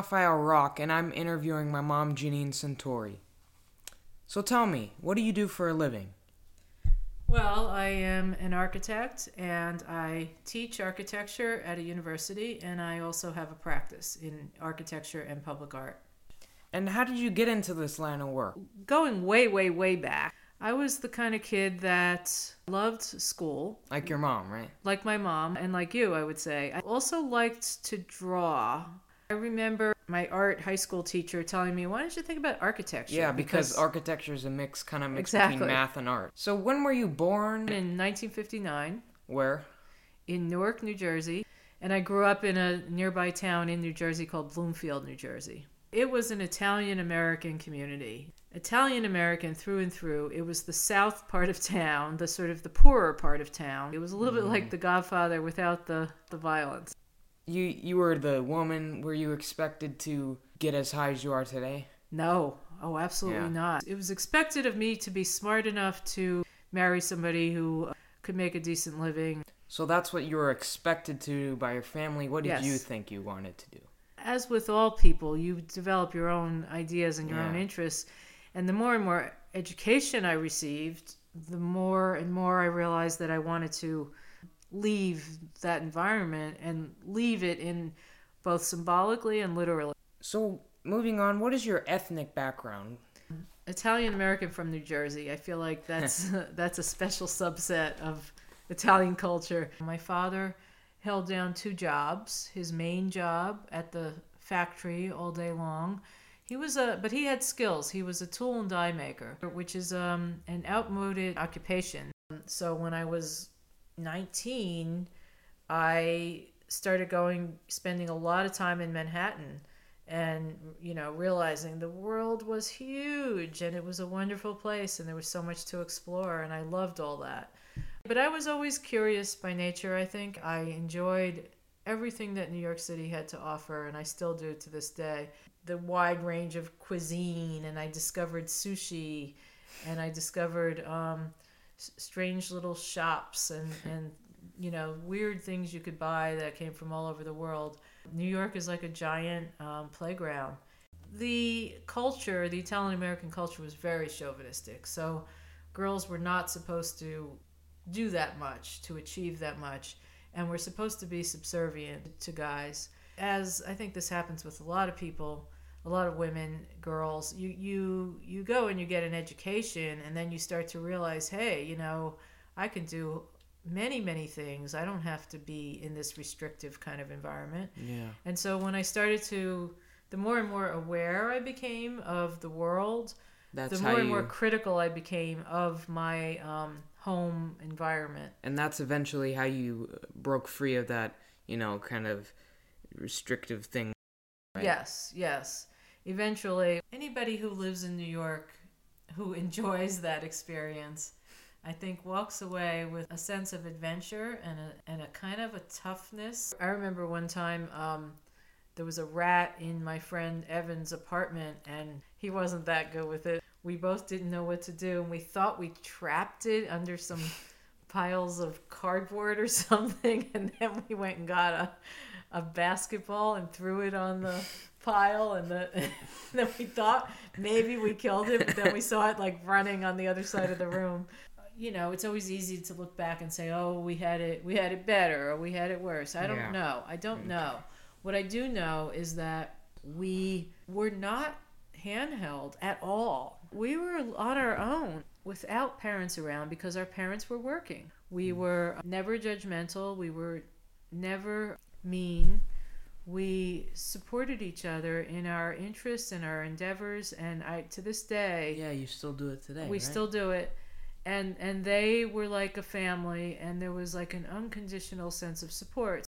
Raphael Rock, and I'm interviewing my mom, Janine Santori. So tell me, what do you do for a living? Well, I am an architect and I teach architecture at a university, and I also have a practice in architecture and public art. And how did you get into this line of work? Going way, way, way back, I was the kind of kid that loved school. Like your mom, right? Like my mom, and like you, I would say. I also liked to draw. I remember my art high school teacher telling me, why don't you think about architecture? Yeah, because architecture is a mix Exactly. between math and art. So when were you born? In 1959 Where? in Newark, New Jersey. And I grew up in a nearby town in New Jersey called Bloomfield, New Jersey. It was an Italian-American community. Italian-American through and through. It was the south part of town, the sort of the poorer part of town. It was a little bit like The Godfather without the violence. You were the woman, were you expected to get as high as you are today? No. Oh, absolutely not. It was expected of me to be smart enough to marry somebody who could make a decent living. So that's what you were expected to do by your family. What did Yes. you think you wanted to do? As with all people, you develop your own ideas and your own interests. And the more and more education I received, the more and more I realized that I wanted to leave that environment and leave it in both symbolically and literally. So, moving on, what is your ethnic background? Italian American from New Jersey. I feel like that's a special subset of Italian culture. My father held down two jobs. His main job at the factory all day long. But he had skills. He was a tool and die maker, which is an outmoded occupation. So when I was 19, I started spending a lot of time in Manhattan, and realizing the world was huge and it was a wonderful place and there was so much to explore, and I loved all that. But I was always curious by nature. I think I enjoyed everything that New York City had to offer, and I still do to this day. The wide range of cuisine, and I discovered sushi, and I discovered strange little shops and weird things you could buy that came from all over the world. New York is like a giant playground. The culture, the Italian American culture, was very chauvinistic. So girls were not supposed to do that much, to achieve that much, and we're supposed to be subservient to guys. As I think this happens with a lot of people, a lot of women, girls, you go and you get an education, and then you start to realize, hey, I can do many, many things. I don't have to be in this restrictive kind of environment. Yeah. And so when I started the more and more aware I became of the world, the more and more critical I became of my home environment. And that's eventually how you broke free of that, kind of restrictive thing. Right? Yes. Eventually, anybody who lives in New York who enjoys that experience, I think, walks away with a sense of adventure and a kind of a toughness. I remember one time there was a rat in my friend Evan's apartment, and he wasn't that good with it. We both didn't know what to do, and we thought we trapped it under some piles of cardboard or something, and then we went and got a basketball and threw it on the pile, and then we thought maybe we killed it, but then we saw it like running on the other side of the room. It's always easy to look back and say, oh, we had it better, or we had it worse. I don't know. What I do know is that we were not handheld at all. We were on our own without parents around because our parents were working. We were never judgmental. We were never mean. We supported each other in our interests and our endeavors, and to this day... Yeah, you still do it today, We right? still do it. And they were like a family, and there was like an unconditional sense of support.